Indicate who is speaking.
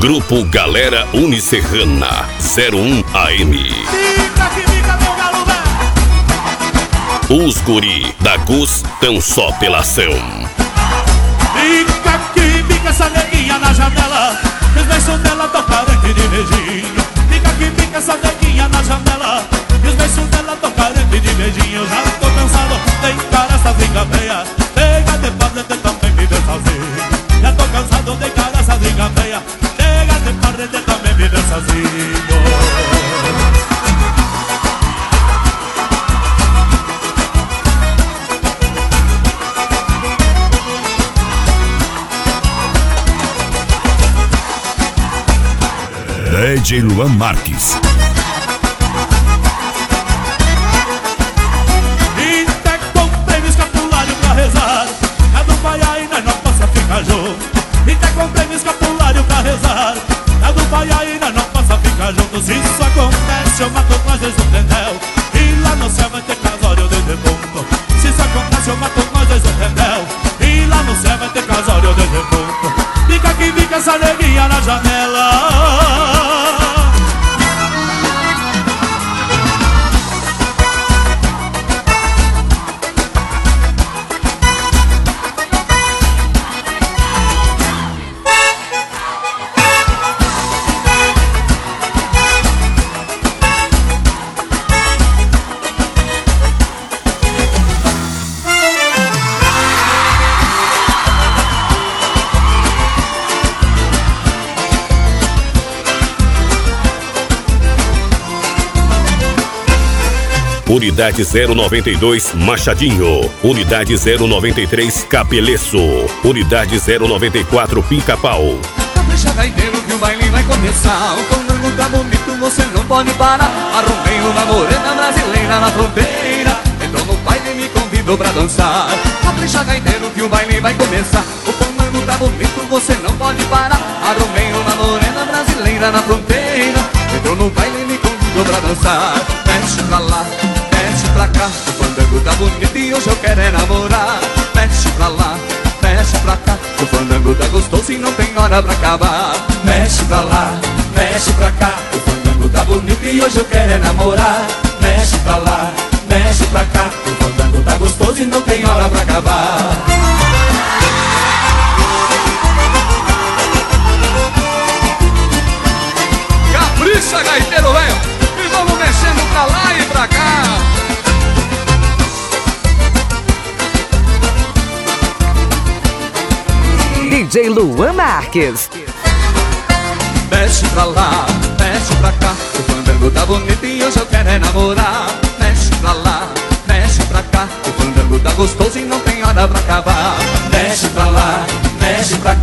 Speaker 1: Grupo Galera Unicerrana 01 AM.
Speaker 2: Fica que fica, meu galo velho.
Speaker 1: Os guri da Gus tão só pelação.
Speaker 2: Fica que fica essa neguinha na janela, os beijos dela tão carente de beijinho. Fica que fica essa neguinha na janela, e os beijos dela tão carente de beijinho. Já tô cansado de encarar essa briga feia, chega de fazer também me ver sozinho. Já tô cansado de encarar essa briga feia, chega de fazer também me ver sozinho.
Speaker 3: DJ Luan Marques.
Speaker 2: E até comprei um escapulário pra rezar, a do pai aí nós não possa ficar junto. E até comprei um escapulário pra rezar, a do pai aí nós não possa ficar juntos. Se isso acontece eu mato nós dois no tendel, e lá no céu vai ter casório de defunto. Se isso acontece eu mato nós dois no tendel, e lá no céu vai ter casório de defunto. Fica que fica essa neguinha na janela.
Speaker 1: Unidade 092 Machadinho, Unidade 093 Capeleço, Unidade 094 Pica-Pau.
Speaker 4: Capricha gaiteiro que o baile vai começar. O fandango tá bonito, você não pode parar. Arrumei uma morena brasileira na fronteira, entrou no baile e me convidou pra dançar. Capricha gaiteiro que o baile vai começar. O fandango tá bonito, você não pode parar. Arrumei uma morena brasileira na fronteira, entrou no baile e me convidou pra dançar. Mexe pra lá, mexe pra cá, o fandango tá bonito e hoje eu quero é namorar. Mexe pra lá, mexe pra cá, o fandango tá gostoso e não tem hora pra acabar. Mexe pra lá, mexe pra cá, o fandango tá bonito e hoje eu quero é namorar. Mexe pra lá, mexe pra cá, o fandango tá gostoso e não tem hora pra acabar. Capricha, gaiteiro, velho, e vamos mexendo pra lá e pra cá.
Speaker 5: DJ Luan Marques.
Speaker 4: Mexe pra lá, mexe pra cá, o fandango tá bonito e hoje eu quero é namorar. Mexe pra lá, mexe pra cá, o fandango tá gostoso e não tem hora pra acabar. Mexe pra lá, mexe pra cá,